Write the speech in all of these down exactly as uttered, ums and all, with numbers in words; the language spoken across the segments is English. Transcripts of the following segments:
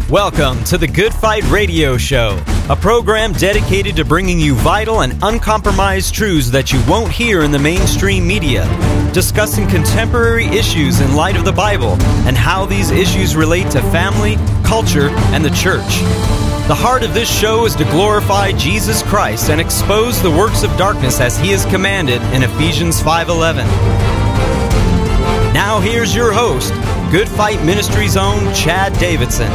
Welcome to the Good Fight Radio Show, a program dedicated to bringing you vital and uncompromised truths that you won't hear in the mainstream media, discussing contemporary issues in light of the Bible and how these issues relate to family, culture, and the church. The heart of this show is to glorify Jesus Christ and expose the works of darkness as He is commanded in Ephesians five eleven. Now here's your host, Good Fight Ministries' own Chad Davidson.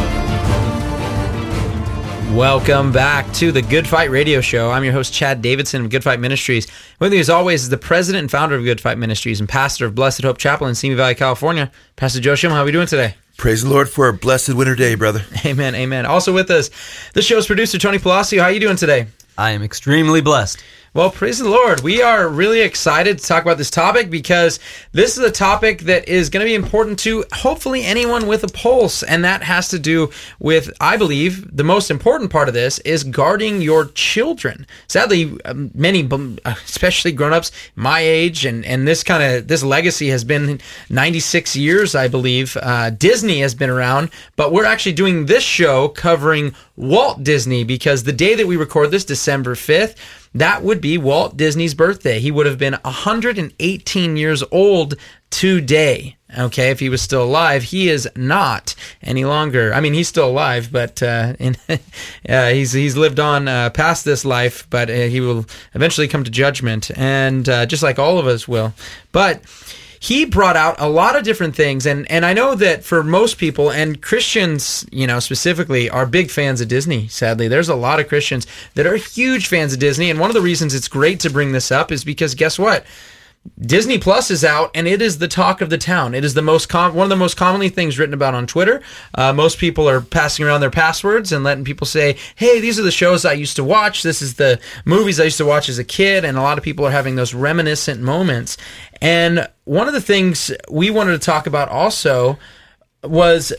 Welcome back to the Good Fight Radio Show. I'm your host, Chad Davidson of Good Fight Ministries. With me, as always, is the president and founder of Good Fight Ministries and pastor of Blessed Hope Chapel in Simi Valley, California, Pastor Joe Shim. How are we doing today? Praise the Lord for a blessed winter day, brother. Amen, amen. Also with us, the show's producer, Tony Palacio. How are you doing today? I am extremely blessed. Well, praise the Lord. We are really excited to talk about this topic because this is a topic that is going to be important to hopefully anyone with a pulse, and that has to do with, I believe, the most important part of this is guarding your children. Sadly, many, especially grown-ups my age, and, and this kind of this legacy has been ninety-six years, I believe. Uh, Disney has been around, but we're actually doing this show covering Walt Disney because the day that we record this, December fifth, that would be Walt Disney's birthday. He would have been one hundred eighteen years old today, okay, if he was still alive. He is not any longer. I mean, he's still alive, but uh, in, uh, he's he's lived on uh, past this life, but uh, he will eventually come to judgment, and uh, just like all of us will. But he brought out a lot of different things, and, and I know that for most people, and Christians, you know, specifically, are big fans of Disney, sadly. There's a lot of Christians that are huge fans of Disney, and one of the reasons it's great to bring this up is because, guess what? Disney Plus is out, and it is the talk of the town. It is the most com- one of the most commonly things written about on Twitter. Uh, most people are passing around their passwords and letting people say, hey, these are the shows I used to watch. This is the movies I used to watch as a kid, and a lot of people are having those reminiscent moments. And one of the things we wanted to talk about also was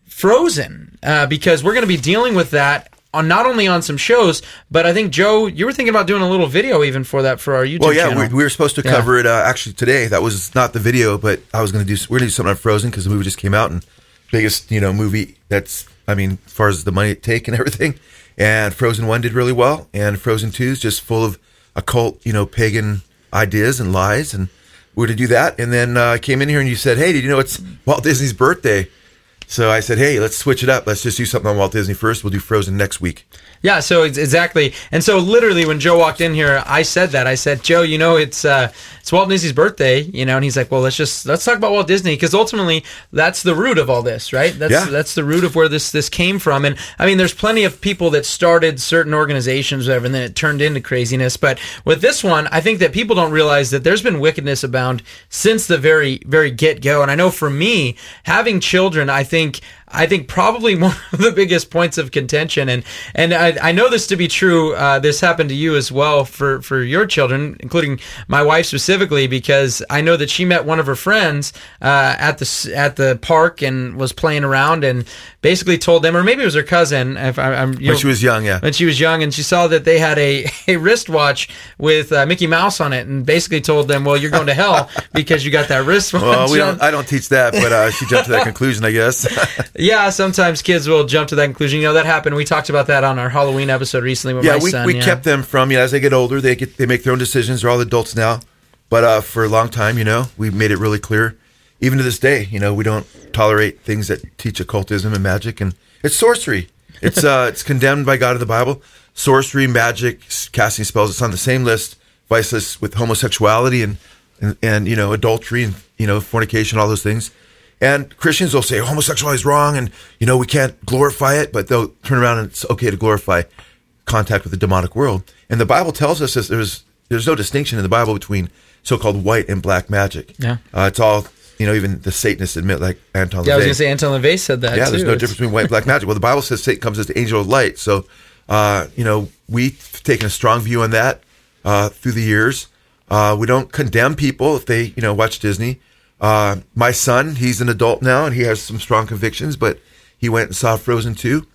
Frozen, uh, because we're going to be dealing with that on not only on some shows, but I think, Joe, you were thinking about doing a little video even for that for our YouTube well, yeah, channel. We, we were supposed to yeah. cover it uh, actually today. That was not the video, but I was going to do we're going to do something on Frozen because the movie just came out, and biggest you know movie that's I mean as far as the money it take and everything. And Frozen one did really well, and Frozen two is just full of occult, you know, pagan ideas and lies, and we're to do that. And then uh, I came in here and you said, hey, did you know it's Walt Disney's birthday? So I said, hey, let's switch it up. Let's just do something on Walt Disney first. We'll do Frozen next week. Yeah, so exactly. And so literally when Joe walked in here, I said that. I said, Joe, you know, it's uh, it's Walt Disney's birthday, you know, and he's like, well, let's just, let's talk about Walt Disney, because ultimately that's the root of all this, right? That's yeah. that's the root of where this this came from. And I mean, there's plenty of people that started certain organizations, whatever, and then it turned into craziness. But with this one, I think that people don't realize that there's been wickedness abound since the very, very get-go. And I know for me, having children, I think... I think probably one of the biggest points of contention, and and I, I know this to be true. Uh, this happened to you as well for, for your children, including my wife specifically, because I know that she met one of her friends uh, at the at the park and was playing around, and basically told them, or maybe it was her cousin. If I, I'm, you when know, she was young, yeah. When she was young, and she saw that they had a, a wristwatch with uh, Mickey Mouse on it, and basically told them, well, you're going to hell because you got that wristwatch. Well, we don't, I don't teach that, but uh, she jumped to that conclusion, I guess. Yeah, sometimes kids will jump to that conclusion. You know, that happened. We talked about that on our Halloween episode recently with yeah, my we, son. we yeah, we kept them from, you know, as they get older, they get they make their own decisions. They're all adults now. But uh, for a long time, you know, we've made it really clear, even to this day, you know, we don't tolerate things that teach occultism and magic, and it's sorcery. It's uh, it's condemned by God in the Bible. Sorcery, magic, casting spells, it's on the same list, vice list with homosexuality and, and, and, you know, adultery and, you know, fornication, all those things. And Christians will say homosexuality is wrong and, you know, we can't glorify it, but they'll turn around and it's okay to glorify contact with the demonic world. And the Bible tells us that there's there's no distinction in the Bible between so-called white and black magic. Yeah. Uh, it's all, you know, even the Satanists admit, like Anton LaVey. Yeah, I was going to say Anton LaVey said that, Yeah, too. there's no difference between white and black magic. Well, the Bible says Satan comes as the angel of light. So, uh, you know, we've taken a strong view on that uh, through the years. Uh, we don't condemn people if they, you know, watch Disney. Uh, my son, he's an adult now, and he has some strong convictions, but he went and saw Frozen two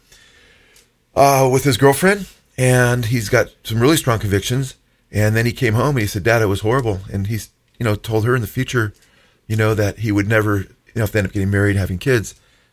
uh, with his girlfriend, and he's got some really strong convictions. And then he came home, and he said, Dad, it was horrible. And he's, you know, told her in the future, you know, that he would never, you know, if they end up getting married and having kids,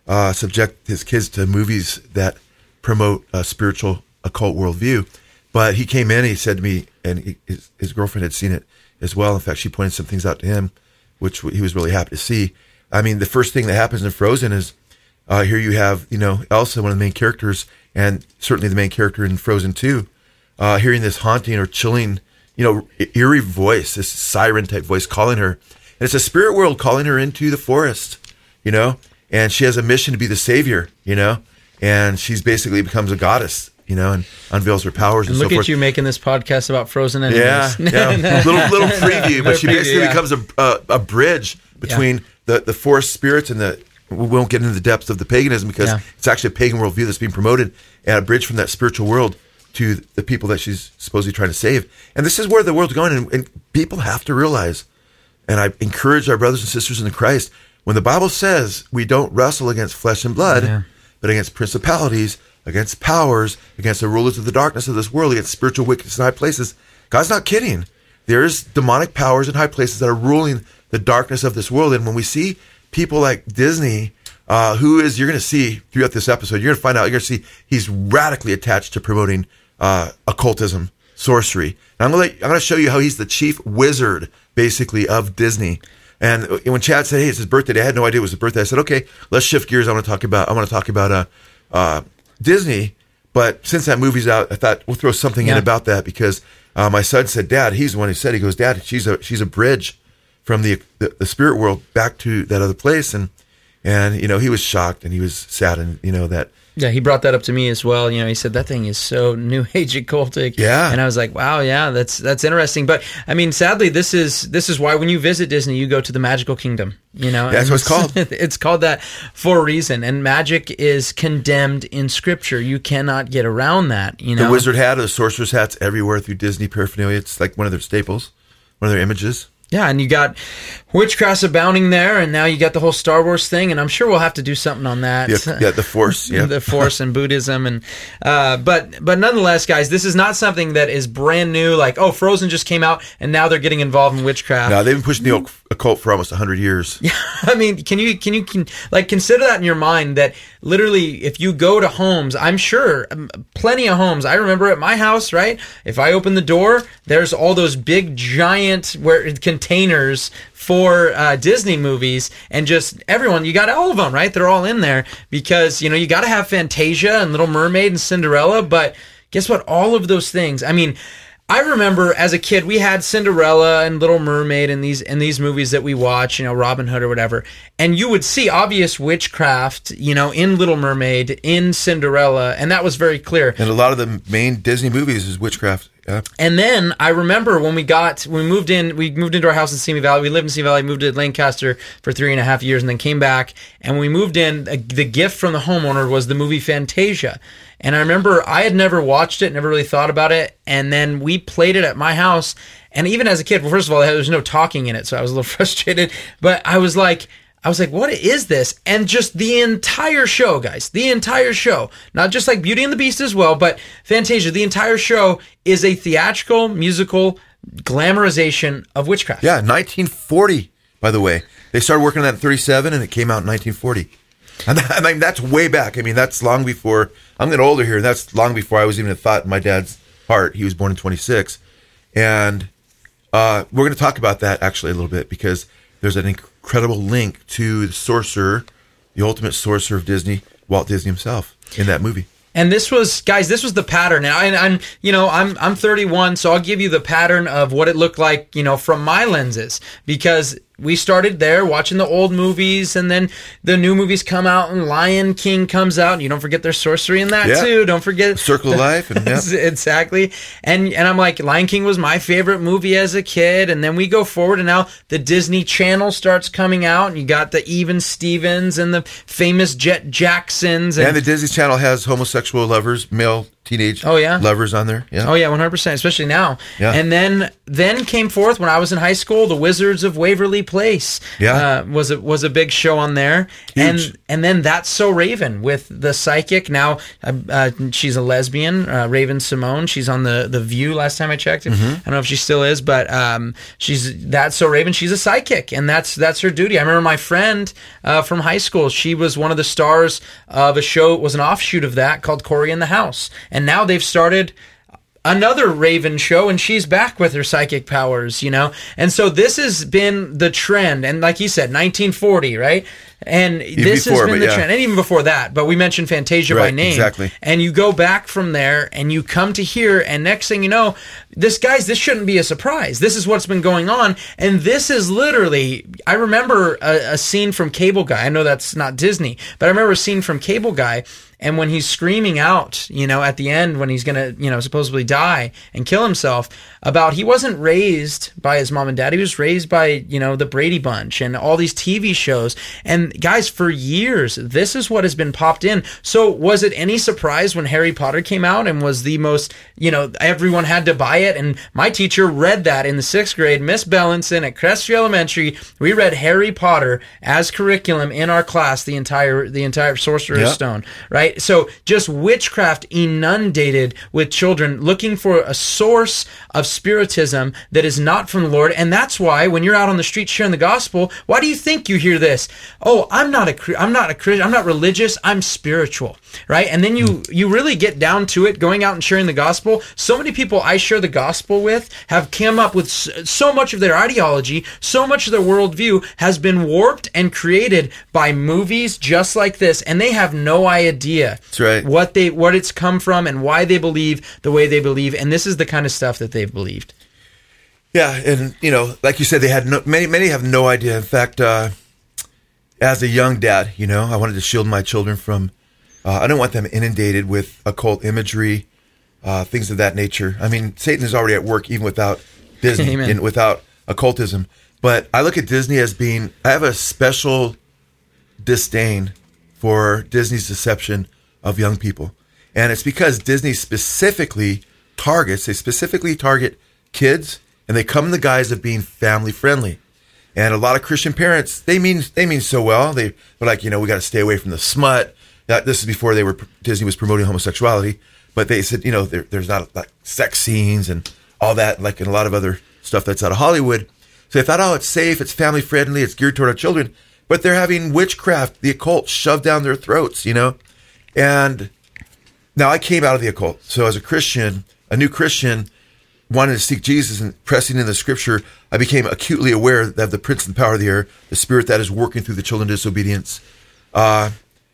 uh, subject his kids to movies that promote a spiritual occult worldview. But he came in and he said to me, and he, his, his girlfriend had seen it as well. In fact, she pointed some things out to him, which he was really happy to see. I mean, the first thing that happens in Frozen is uh, here you have, you know, Elsa, one of the main characters, and certainly the main character in Frozen two, uh, hearing this haunting or chilling, you know, eerie voice, this siren type voice calling her. And it's a spirit world calling her into the forest, you know, and she has a mission to be the savior, you know, and she's basically becomes a goddess, you know, and unveils her powers and, and so look forth. at you making this podcast about Frozen anyways. Yeah, yeah. little little preview, but she preview, basically yeah. becomes a, a a bridge between yeah. the, the forest spirits and the, we won't get into the depths of the paganism because yeah. it's actually a pagan worldview that's being promoted, and a bridge from that spiritual world to the people that she's supposedly trying to save. And this is where the world's going, and, and people have to realize, and I encourage our brothers and sisters in Christ, when the Bible says we don't wrestle against flesh and blood, yeah. but against principalities, against powers, against the rulers of the darkness of this world, against spiritual wickedness in high places. God's not kidding. There's demonic powers in high places that are ruling the darkness of this world. And when we see people like Disney, uh, who is, you're going to see throughout this episode, you're going to find out, you're going to see he's radically attached to promoting uh, occultism, sorcery. And I'm going to I'm going to show you how he's the chief wizard, basically, of Disney. And when Chad said, "Hey, it's his birthday," I had no idea it was his birthday. I said, "Okay, let's shift gears. I want to talk about I want to talk about uh, uh, Disney." But since that movie's out, I thought we'll throw something yeah. in about that because uh, my son said, "Dad," he's the one who said, he goes, "Dad, she's a she's a bridge from the, the the spirit world back to that other place." And and you know, he was shocked and he was saddened, you know, that. Yeah, he brought that up to me as well. You know, he said that thing is so new age occultic. Yeah, and I was like, wow, yeah, that's that's interesting. But I mean, sadly, this is this is why when you visit Disney, you go to the Magical Kingdom. You know, yeah, that's what it's called. It's called that for a reason. And magic is condemned in Scripture. You cannot get around that. You know, the wizard hat or the sorcerer's hats everywhere through Disney paraphernalia. It's like one of their staples, one of their images. Yeah, and you got witchcraft abounding there, and now you got the whole Star Wars thing, and I'm sure we'll have to do something on that. Yeah, yeah the Force, yeah, the Force and Buddhism, and uh, but but nonetheless, guys, this is not something that is brand new. Like, oh, Frozen just came out, and now they're getting involved in witchcraft. No, they've been pushing the occult for almost a hundred years. Yeah, I mean, can you can you can like consider that in your mind that literally, if you go to homes, I'm sure um, plenty of homes. I remember at my house, right? If I open the door, there's all those big giant where containers for uh, Disney movies, and just everyone, you got all of them, right? They're all in there because, you know, you got to have Fantasia and Little Mermaid and Cinderella, but guess what? All of those things, I mean, I remember as a kid, we had Cinderella and Little Mermaid and these and these movies that we watch, you know, Robin Hood or whatever. And you would see obvious witchcraft, you know, in Little Mermaid, in Cinderella, and that was very clear. And a lot of the main Disney movies is witchcraft. Yeah. And then I remember when we got, when we moved in, we moved into our house in Simi Valley. We lived in Simi Valley, moved to Lancaster for three and a half years, and then came back. And when we moved in, the gift from the homeowner was the movie Fantasia. And I remember I had never watched it, never really thought about it. And then we played it at my house. And even as a kid, well, first of all, there was no talking in it, so I was a little frustrated. But I was like, I was like, what is this? And just the entire show, guys, the entire show, not just like Beauty and the Beast as well, but Fantasia, the entire show is a theatrical, musical glamorization of witchcraft. Yeah, nineteen forty, by the way. They started working on that in thirty-seven, and it came out in nineteen forty. And that, I mean, that's way back. I mean, that's long before, I'm getting older here, and that's long before I was even a thought in my dad's heart. He was born in twenty-six. And uh, we're going to talk about that actually a little bit, because there's an incredible link to the sorcerer, the ultimate sorcerer of Disney, Walt Disney himself, in that movie. And this was, guys, this was the pattern. And I, I'm, you know, I'm, I'm thirty-one, so I'll give you the pattern of what it looked like, you know, from my lenses, because we started there watching the old movies, and then the new movies come out, and Lion King comes out, and you don't forget there's sorcery in that yeah. too. Don't forget Circle of Life, and yeah. exactly. And and I'm like, Lion King was my favorite movie as a kid, and then we go forward, and now the Disney Channel starts coming out, and you got the Even Stevens and the famous Jet Jacksons, and, and the Disney Channel has homosexual lovers, male teenage Oh, yeah. lovers on there. Yeah. Oh yeah, one hundred percent, especially now. Yeah. And then then came forth when I was in high school, The Wizards of Waverly Place. Yeah. uh, was a, was a big show on there. Huge. And and then That's So Raven with the psychic. Now uh, uh, she's a lesbian, uh, Raven Simone. She's on the the View. Last time I checked, Mm-hmm. I don't know if she still is, but um, she's That's So Raven. She's a psychic, and that's that's her duty. I remember my friend uh, from high school. She was one of the stars of a show. It was an offshoot of that called Corey in the House. And now they've started another Raven show, and she's back with her psychic powers, you know? And so this has been the trend. And like you said, nineteen forty, right? And this before, has been but the yeah. trend. And even before that, but we mentioned Fantasia by Right, name. exactly. And you go back from there and you come to here, and next thing you know, this guys, this shouldn't be a surprise. This is what's been going on. And this is literally, I remember a, a scene from Cable Guy. I know that's not Disney, but I remember a scene from Cable Guy. And when he's screaming out, you know, at the end, when he's going to, you know, supposedly die and kill himself, about he wasn't raised by his mom and dad. He was raised by, you know, the Brady Bunch and all these T V shows. And guys, for years, this is what has been popped in. So was it any surprise when Harry Potter came out and was the most, you know, everyone had to buy it? And my teacher read that in the sixth grade, Miss Bellinson at Crestview Elementary. We read Harry Potter as curriculum in our class, the entire, the entire Sorcerer's Yep. Stone, right? So just witchcraft inundated with children looking for a source of spiritism that is not from the Lord. And that's why when you're out on the street sharing the gospel, why do you think you hear this? Oh, I'm not a, I'm not a Christian, I'm not religious, I'm spiritual, right? And then you, you really get down to it, going out and sharing the gospel. So many people I share the gospel with have come up with so much of their ideology, so much of their worldview has been warped and created by movies just like this, and they have no idea That's right. what they what it's come from and why they believe the way they believe. And this is the kind of stuff that they've believed. Yeah, and you know, like you said, they had no, many. Many have no idea. In fact, uh, as a young dad, you know, I wanted to shield my children from. Uh, I don't want them inundated with occult imagery, uh, things of that nature. I mean, Satan is already at work even without Disney Amen. and without occultism. But I look at Disney as being. I have a special disdain for Disney's deception of young people, and it's because Disney specifically targets. They specifically target kids. And they come in the guise of being family friendly, and a lot of Christian parents they mean they mean so well. They, they're like, you know, we got to stay away from the smut. That this is before they were Disney was promoting homosexuality, but they said, you know, there, there's not like sex scenes and all that, like in a lot of other stuff that's out of Hollywood. So they thought, oh, it's safe, it's family friendly, it's geared toward our children, but they're having witchcraft, the occult, shoved down their throats, you know. And now I came out of the occult, so as a Christian, a new Christian. Wanted to seek Jesus and pressing in the scripture, I became acutely aware of the prince and the power of the air, the spirit that is working through the children of disobedience. Uh,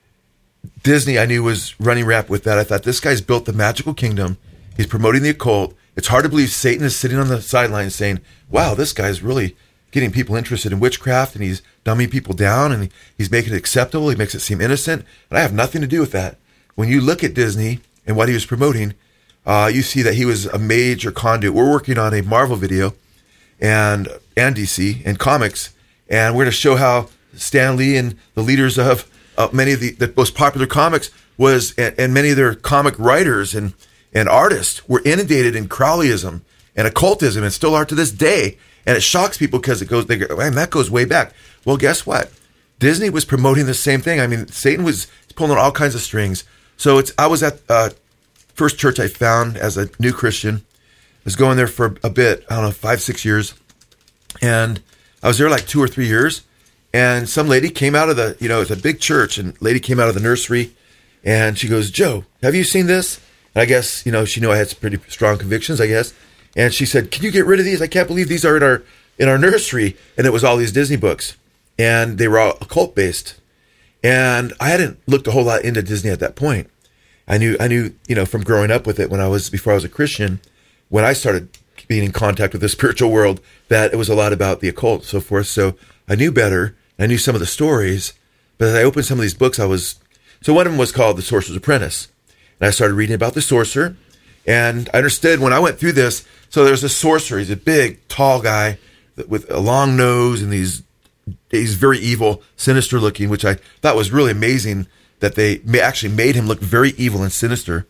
Disney, I knew, was running rap with that. I thought, this guy's built the magical kingdom. He's promoting the occult. It's hard to believe Satan is sitting on the sidelines saying, wow, this guy's really getting people interested in witchcraft, and he's dumbing people down, and he's making it acceptable. He makes it seem innocent. And I have nothing to do with that. When you look at Disney and what he was promoting, Uh, you see that he was a major conduit. We're working on a Marvel video and and D C and comics, and we're going to show how Stan Lee and the leaders of uh, many of the, the most popular comics was, and, and many of their comic writers and, and artists were inundated in Crowleyism and occultism, and still are to this day. And it shocks people because it goes, they go, man, that goes way back. Well, guess what? Disney was promoting the same thing. I mean, Satan was pulling all kinds of strings. So it's I was at uh, first church I found as a new Christian. I was going there for a bit, I don't know, five, six years. And I was there like two or three years. And some lady came out of the, you know, it's a big church, and lady came out of the nursery, and she goes, Joe, have you seen this? And I guess, you know, she knew I had some pretty strong convictions, I guess. And she said, can you get rid of these? I can't believe these are in our in our nursery. And it was all these Disney books. And they were all occult based. And I hadn't looked a whole lot into Disney at that point. I knew, I knew, you know, from growing up with it when I was, before I was a Christian, when I started being in contact with the spiritual world, that it was a lot about the occult and so forth. So I knew better. I knew some of the stories, but as I opened some of these books, I was, so one of them was called The Sorcerer's Apprentice. And I started reading about the sorcerer, and I understood when I went through this, so there's a sorcerer. He's a big, tall guy with a long nose, and these, he's very evil, sinister looking, which I thought was really amazing that they actually made him look very evil and sinister.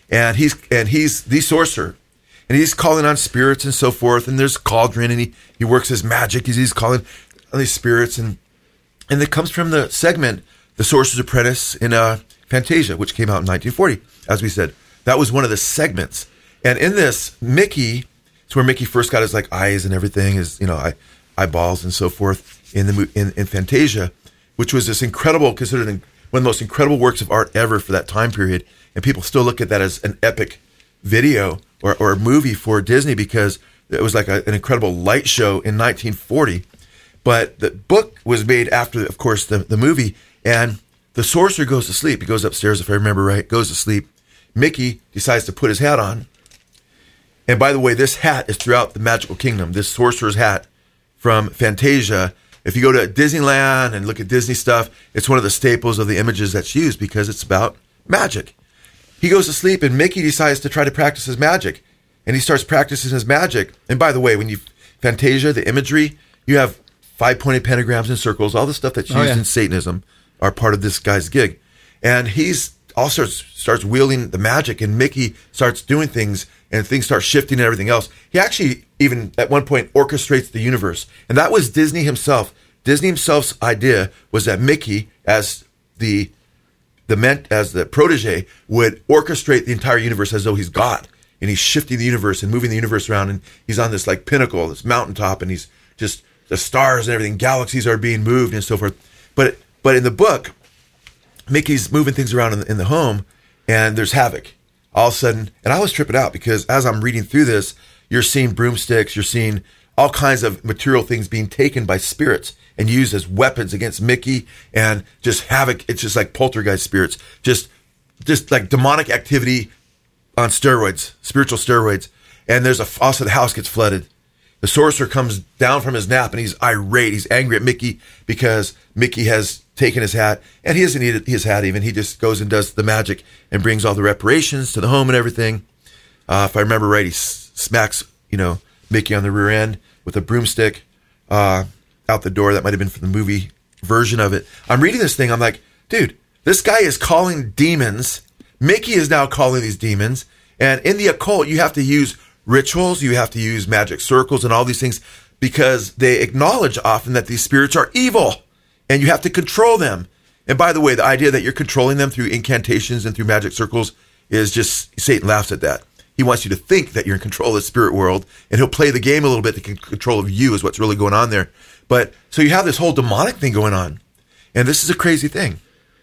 and he's and he's the sorcerer, and he's calling on spirits and so forth. And there's Cauldron, and he, he works his magic. He's, he's calling on these spirits, and and it comes from the segment The Sorcerer's Apprentice in uh, Fantasia, which came out in nineteen forty. As we said, that was one of the segments. And in this, Mickey, it's where Mickey first got his like eyes and everything, his you know eye, eyeballs and so forth in the in, in Fantasia, which was this incredible, considered one of the most incredible works of art ever for that time period. And people still look at that as an epic video or, or movie for Disney because it was like a, an incredible light show in nineteen forty. But the book was made after, of course, the, the movie. And the sorcerer goes to sleep. He goes upstairs, if I remember right, goes to sleep. Mickey decides to put his hat on. And by the way, this hat is throughout the Magical Kingdom. This sorcerer's hat from Fantasia. If you go to Disneyland and look at Disney stuff, it's one of the staples of the images that's used because it's about magic. He goes to sleep, and Mickey decides to try to practice his magic. And he starts practicing his magic. And by the way, when you Fantasia, the imagery, you have five-pointed pentagrams and circles, all the stuff that's used oh, yeah. in Satanism are part of this guy's gig. And he's also starts wielding the magic, and Mickey starts doing things, and things start shifting and everything else. He actually even at one point orchestrates the universe. And that was Disney himself. Disney himself's idea was that Mickey, as the the meant as the protege, would orchestrate the entire universe as though he's God, and he's shifting the universe and moving the universe around, and he's on this like pinnacle, this mountaintop, and he's just the stars and everything, galaxies are being moved and so forth. But but in the book, Mickey's moving things around in the, in the home, and there's havoc all of a sudden. And I was tripping out because as I'm reading through this, you're seeing broomsticks, you're seeing all kinds of material things being taken by spirits and used as weapons against Mickey, and just havoc. It's just like poltergeist spirits, just just like demonic activity on steroids, spiritual steroids. And there's a also the house gets flooded. The sorcerer comes down from his nap, and he's irate. He's angry at Mickey because Mickey has taken his hat, and he doesn't need his hat even. He just goes and does the magic and brings all the reparations to the home and everything. Uh, if I remember right, he s- smacks you know Mickey on the rear end with a broomstick. Uh, out the door. That might have been from the movie version of it. I'm reading this thing. I'm like, dude, this guy is calling demons. Mickey is now calling these demons. And in the occult, you have to use rituals. You have to use magic circles and all these things because they acknowledge often that these spirits are evil and you have to control them. And by the way, the idea that you're controlling them through incantations and through magic circles is just, Satan laughs at that. He wants you to think that you're in control of the spirit world, and he'll play the game a little bit to get control of you is what's really going on there. But so you have this whole demonic thing going on. And this is a crazy thing.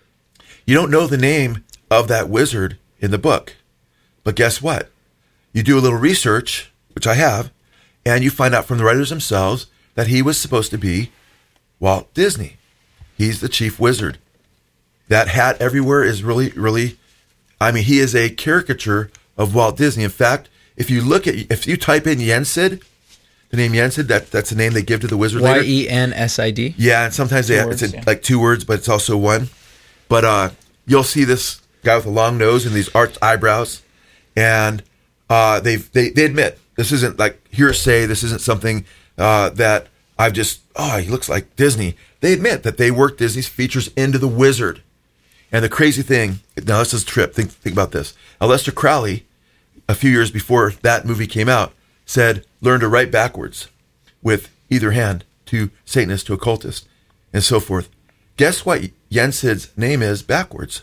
You don't know the name of that wizard in the book. But guess what? You do a little research, which I have, and you find out from the writers themselves that he was supposed to be Walt Disney. He's the chief wizard. That hat everywhere is really, really, I mean, he is a caricature of Walt Disney. In fact, if you look at, if you type in Yensid, the name Yensid, that, that's the name they give to the wizard later. Y E N S I D? Yeah, and sometimes they, words, it's a, yeah. like two words, but it's also one. But uh, you'll see this guy with a long nose and these arched eyebrows, and uh, they've, they they admit, this isn't like hearsay, this isn't something uh, that I've just, oh, he looks like Disney. They admit that they worked Disney's features into the wizard. And the crazy thing, now this is a trip, think, think about this. Aleister Crowley, a few years before that movie came out, said, learn to write backwards with either hand to Satanist, to occultist, and so forth. Guess what Yensid's name is backwards?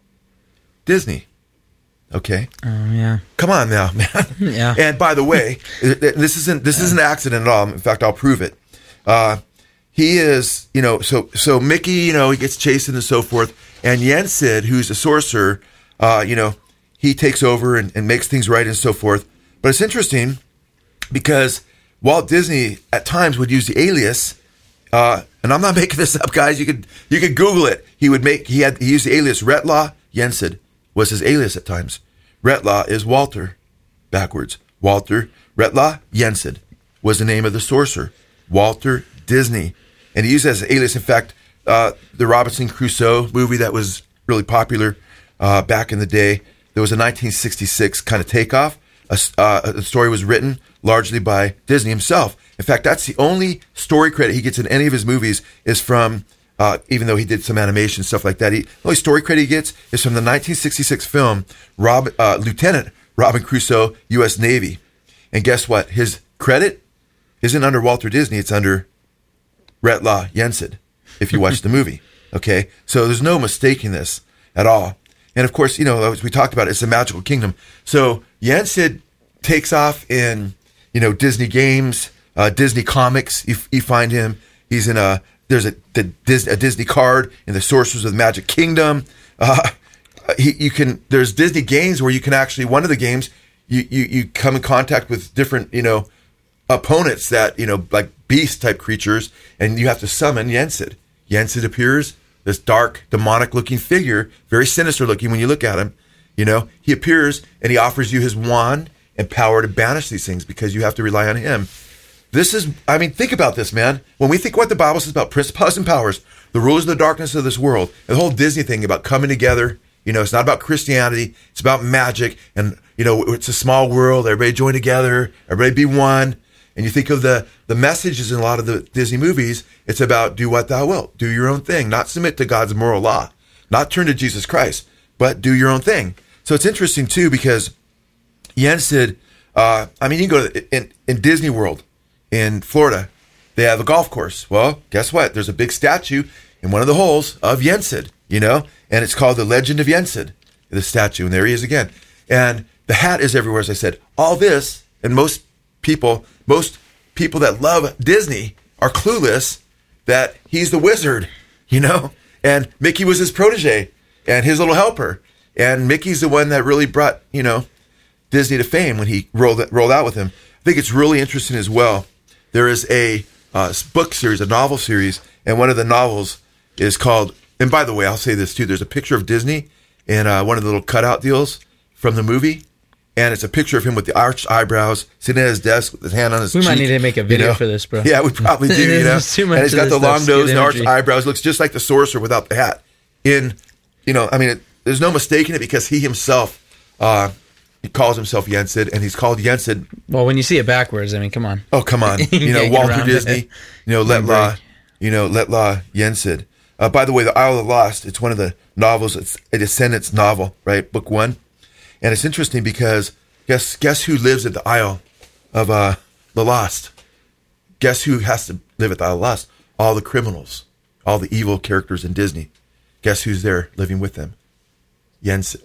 Disney. Okay? Oh, um, yeah. Come on now, man. Yeah. And by the way, this isn't this isn't an accident at all. In fact, I'll prove it. Uh, he is, you know, so so Mickey, you know, he gets chased and so forth. And Yensid, who's a sorcerer, uh, you know, he takes over and, and makes things right and so forth. But it's interesting because Walt Disney at times would use the alias, uh, and I'm not making this up, guys. You could you could Google it. He would make he had he used the alias Retlaw Yensid was his alias at times. Retlaw is Walter, backwards. Walter Retlaw Yensid was the name of the sorcerer. Walter Disney, and he used it as an alias. In fact, uh, the Robinson Crusoe movie that was really popular uh, back in the day. There was a nineteen sixty-six kind of takeoff. A, uh, a story was written largely by Disney himself. In fact, that's the only story credit he gets in any of his movies is from Uh, even though he did some animation stuff like that, he, the only story credit he gets is from the nineteen sixty-six film Rob, uh, Lieutenant Robin Crusoe, U S Navy. And guess what? His credit isn't under Walter Disney; it's under Retlaw Yensid. If you watch the movie, okay, so there's no mistaking this at all. And of course, you know, as we talked about, it's a magical kingdom. So Yensid takes off in, you know, Disney games, uh, Disney comics. You, you find him. He's in a there's a the Disney, a Disney card in the Sorcerers of the Magic Kingdom. Uh, he, you can there's Disney games where you can actually one of the games you, you you come in contact with different you know opponents that you know like beast type creatures, and you have to summon Yensid. Yensid appears. This dark, demonic-looking figure, very sinister-looking when you look at him. You know, he appears and he offers you his wand and power to banish these things because you have to rely on him. This is, I mean, think about this, man. When we think what the Bible says about principalities and powers, the rulers of the darkness of this world, and the whole Disney thing about coming together, you know, it's not about Christianity, it's about magic, and, you know, it's a small world, everybody join together, everybody be one. And you think of the, the messages in a lot of the Disney movies, it's about do what thou wilt, do your own thing, not submit to God's moral law, not turn to Jesus Christ, but do your own thing. So it's interesting, too, because Yensid, uh, I mean, you can go to, in, in Disney World in Florida, they have a golf course. Well, guess what? There's a big statue in one of the holes of Yensid, you know, and it's called the Legend of Yensid, the statue, and there he is again. And the hat is everywhere, as I said. All this, and most people, most people that love Disney are clueless that he's the wizard, you know, and Mickey was his protege and his little helper. And Mickey's the one that really brought, you know, Disney to fame when he rolled rolled out with him. I think it's really interesting as well. There is a uh, book series, a novel series, and one of the novels is called, and by the way, I'll say this too, there's a picture of Disney in uh, one of the little cutout deals from the movie. And it's a picture of him with the arched eyebrows, sitting at his desk with his hand on his we cheek. We might need to make a video you know? for this, bro. Yeah, we probably do, you know. Too much and he's got the long nose and arched energy. eyebrows. Looks just like the sorcerer without the hat. In, you know, I mean, it, there's no mistaking it because he himself, uh, he calls himself Yensid, and he's called Yensid. Well, when you see it backwards, I mean, come on. Oh, come on. You know, Walter Disney, it. you know, Letlaw, you know, Letlaw Yensid. Uh, by the way, The Isle of the Lost, it's one of the novels, it's a Descendants novel, right? Book one. And it's interesting because Guess guess who lives at the Isle of uh, the Lost? Guess who has to live at the Isle of the Lost? All the criminals, all the evil characters in Disney. Guess who's there living with them? Yensid.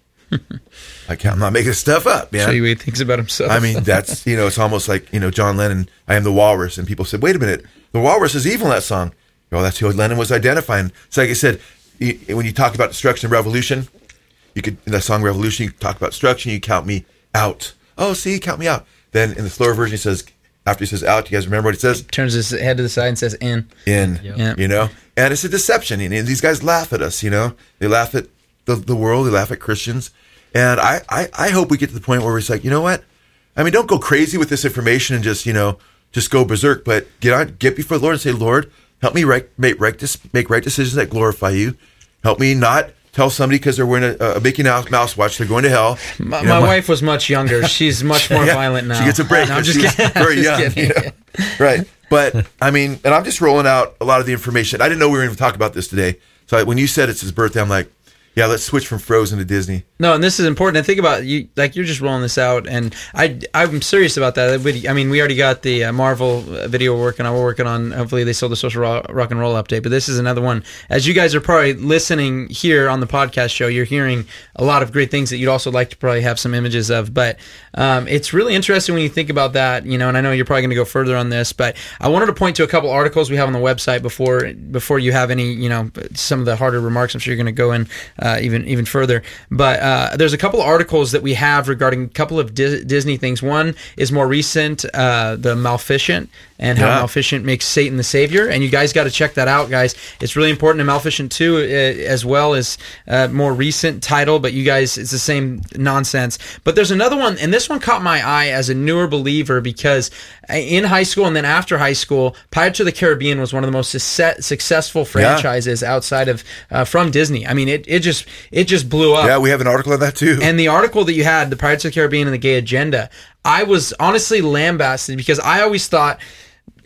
I can't, I'm not making stuff up, man. Show you what he thinks about himself. I mean, that's, you know, it's almost like, you know, John Lennon, I am the walrus. And people said, wait a minute, the walrus is evil in that song. Well, that's who Lennon was identifying. So like I said, when you talk about destruction and revolution, you could, in the song Revolution, you talk about destruction, you count me out. Oh, see, count me out. Then in the slower version, he says, after he says out, you guys remember what he says? Turns his head to the side and says in. In, yep. you know? And it's a deception. And these guys laugh at us, you know? They laugh at the, the world. They laugh at Christians. And I, I, I hope we get to the point where it's like, you know what? I mean, don't go crazy with this information and just, you know, just go berserk. But get on, get before the Lord and say, Lord, help me right, make, right, make right decisions that glorify you. Help me not tell somebody because they're wearing a, a Mickey Mouse watch they're going to hell. My, you know, my, my wife was much younger. She's much more yeah, violent now. She gets a break. No, I'm just just kidding. Very young. Just You know? Right. But, I mean, and I'm just rolling out a lot of the information. I didn't know we were going to talk about this today. So when you said it's his birthday, I'm like, yeah, let's switch from Frozen to Disney. No, and this is important. And think about you, like you're just rolling this out, and I, I'm serious about that. I mean, we already got the uh, Marvel video we're working on. We're working on. Hopefully, they sold the Social Rock, rock and Roll update. But this is another one. As you guys are probably listening here on the podcast show, you're hearing a lot of great things that you'd also like to probably have some images of. But um, it's really interesting when you think about that, you know. And I know you're probably going to go further on this, but I wanted to point to a couple articles we have on the website before before you have any, you know, some of the harder remarks. I'm sure you're going to go in uh, even even further. But uh, there's a couple of articles that we have regarding a couple of Dis- Disney things. One is more recent, uh, the Maleficent, and how yeah. Maleficent makes Satan the savior. And you guys got to check that out, guys. It's really important. And Maleficent two, uh, as well as uh, more recent title, but you guys, it's the same nonsense. But there's another one, and this one caught my eye as a newer believer because in high school and then after high school, Pirates of the Caribbean was one of the most su- successful franchises yeah. outside of uh, from Disney. I mean, it it just it just blew up. Yeah, we have an article on that too. And the article that you had, the Pirates of the Caribbean and the Gay Agenda, I was honestly lambasted because I always thought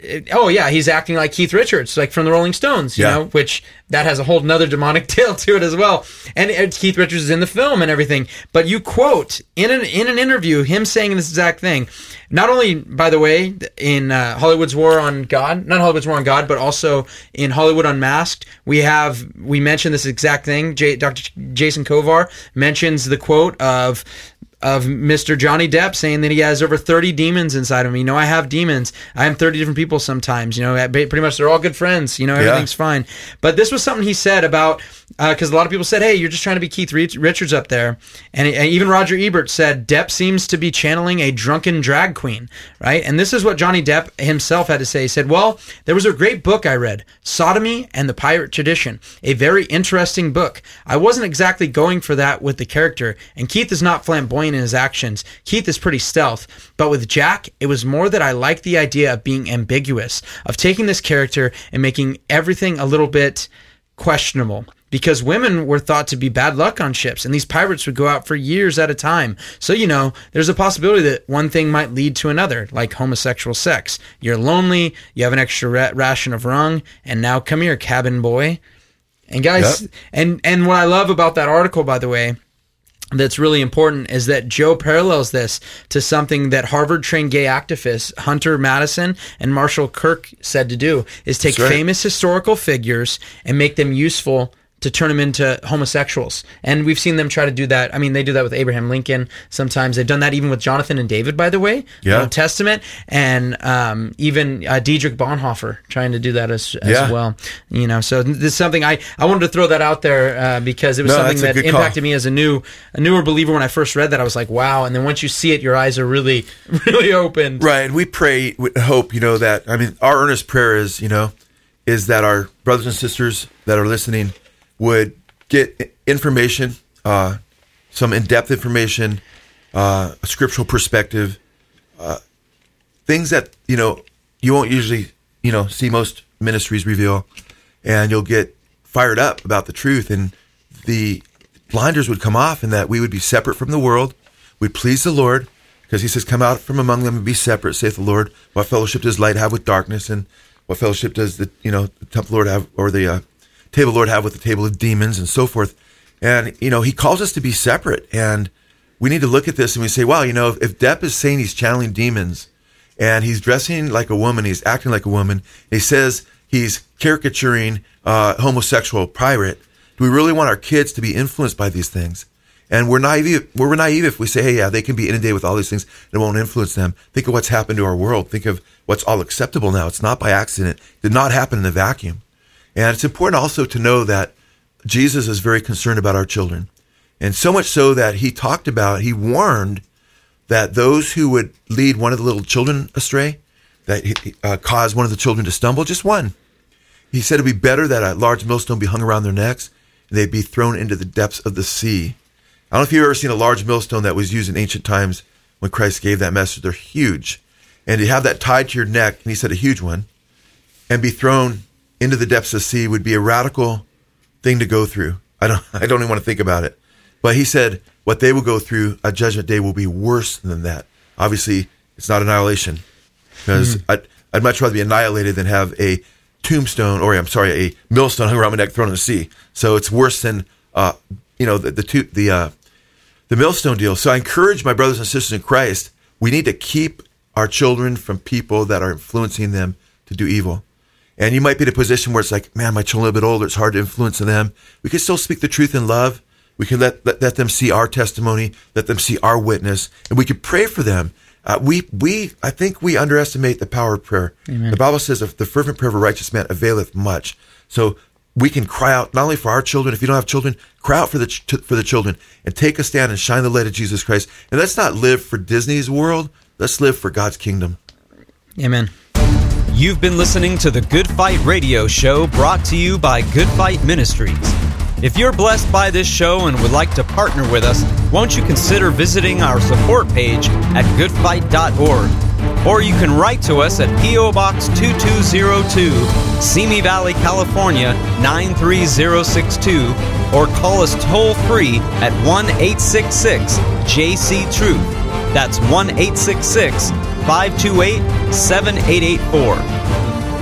oh yeah, he's acting like Keith Richards, like from the Rolling Stones, you Yeah. know, which that has a whole nother demonic tale to it as well. And uh, Keith Richards is in the film and everything, but you quote in an in an interview him saying this exact thing. Not only, by the way, in uh, Hollywood's War on God, not Hollywood's War on God, but also in Hollywood Unmasked, we have we mentioned this exact thing. J- Doctor Jason Kovar mentions the quote of. of Mister Johnny Depp saying that he has over thirty demons inside of him. You know, I have demons. I am thirty different people sometimes. You know, pretty much they're all good friends. You know, everything's yeah. fine. But this was something he said about, because uh, a lot of people said, hey, you're just trying to be Keith Richards up there. And, and even Roger Ebert said, Depp seems to be channeling a drunken drag queen, right? And this is what Johnny Depp himself had to say. He said, well, there was a great book I read, Sodomy and the Pirate Tradition, a very interesting book. I wasn't exactly going for that with the character, and Keith is not flamboyant in his actions. Keith is pretty stealth, but with Jack, it was more that I liked the idea of being ambiguous, of taking this character and making everything a little bit questionable. Because women were thought to be bad luck on ships, and these pirates would go out for years at a time. So, you know, there's a possibility that one thing might lead to another, like homosexual sex. You're lonely, you have an extra ra- ration of rum, and now come here, cabin boy. And guys, yep. and, and what I love about that article, by the way, that's really important is that Joe parallels this to something that Harvard-trained gay activists Hunter Madison and Marshall Kirk said to do, is take right. famous historical figures and make them useful to turn them into homosexuals. And we've seen them try to do that. I mean, they do that with Abraham Lincoln sometimes. They've done that even with Jonathan and David, by the way, yeah. the Old Testament, and um, even uh, Dietrich Bonhoeffer trying to do that as, as yeah. well. You know, so this is something I, I wanted to throw that out there uh, because it was no, something that impacted call. me as a new a newer believer when I first read that. I was like, wow. And then once you see it, your eyes are really, really opened. Right. And we pray, we hope, you know, that, I mean, our earnest prayer is, you know, is that our brothers and sisters that are listening would get information, uh, some in-depth information, uh, a scriptural perspective, uh, things that, you know, you won't usually, you know, see most ministries reveal, and you'll get fired up about the truth, and the blinders would come off, and that we would be separate from the world. We'd please the Lord, because he says, come out from among them and be separate, saith the Lord. What fellowship does light have with darkness, and what fellowship does the, you know, the temple Lord have, or the, uh, table Lord have with the table of demons, and so forth. And, you know, he calls us to be separate. And we need to look at this and we say, wow, you know, if, if Depp is saying he's channeling demons and he's dressing like a woman, he's acting like a woman, he says he's caricaturing uh, homosexual pirate, do we really want our kids to be influenced by these things? And we're naive, we're naive if we say, hey, yeah, they can be inundated with all these things and it won't influence them. Think of what's happened to our world. Think of what's all acceptable now. It's not by accident. It did not happen in a vacuum. And it's important also to know that Jesus is very concerned about our children. And so much so that he talked about, he warned that those who would lead one of the little children astray, that uh, cause one of the children to stumble, just one. He said it'd be better that a large millstone be hung around their necks and they'd be thrown into the depths of the sea. I don't know if you've ever seen a large millstone that was used in ancient times when Christ gave that message. They're huge. And to have that tied to your neck, and he said a huge one, and be thrown into the depths of the sea would be a radical thing to go through. I don't I don't even want to think about it. But he said what they will go through, a judgment day, will be worse than that. Obviously, it's not annihilation, because mm-hmm. I'd, I'd much rather be annihilated than have a tombstone, or I'm sorry, a millstone hung around my neck thrown in the sea. So it's worse than, uh, you know, the the, two, the, uh, the millstone deal. So I encourage my brothers and sisters in Christ, we need to keep our children from people that are influencing them to do evil. And you might be in a position where it's like, man, my children are a bit older. It's hard to influence them. We can still speak the truth in love. We can let, let, let them see our testimony, let them see our witness, and we can pray for them. Uh, we, we, I think we underestimate the power of prayer. Amen. The Bible says, if the fervent prayer of a righteous man availeth much. So we can cry out not only for our children. If you don't have children, cry out for the ch- for the children and take a stand and shine the light of Jesus Christ. And let's not live for Disney's world. Let's live for God's kingdom. Amen. You've been listening to the Good Fight Radio Show, brought to you by Good Fight Ministries. If you're blessed by this show and would like to partner with us, won't you consider visiting our support page at good fight dot org? Or you can write to us at P O Box two two zero two, Simi Valley, California nine three zero six two, or call us toll free at one eight six six J C Truth. That's one eight six six five two eight seven eight eight four.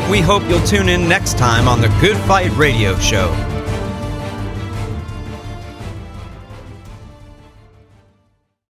We hope you'll tune in next time on the Good Fight Radio Show.